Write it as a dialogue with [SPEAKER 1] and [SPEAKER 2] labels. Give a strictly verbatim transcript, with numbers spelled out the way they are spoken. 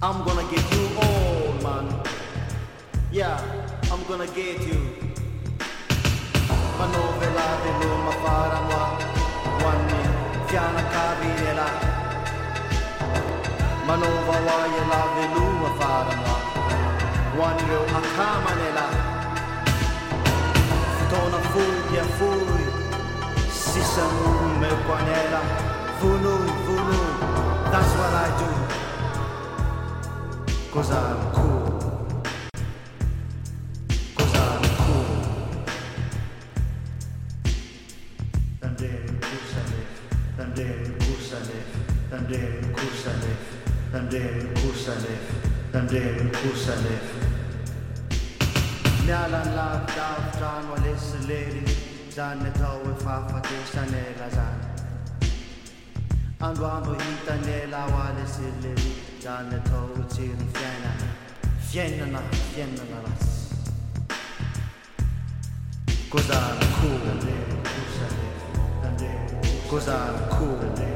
[SPEAKER 1] I'm gonna get you all, man. Yeah, I'm gonna get you. Manovela de luma para moi. One fiana cavinela. Manova waye la de luma para moi. One yo akamanela. Fitona fugia fui. Sisa me panela. Vunu, vunu. That's what I do. 'Cause I'm cool. 'Cause I'm cool. Dandere kusalef, dandere kusalef, dandere kusalef, dandere kusalef, dandere kusalef. Nalan la dav jan walis lady, jan netawe fafa de chanela jan. Ando ando hita nela walis lady. Danne tog till fjärna, fjärna, fjärna ras. Cause I'm cool, cause I'm cool.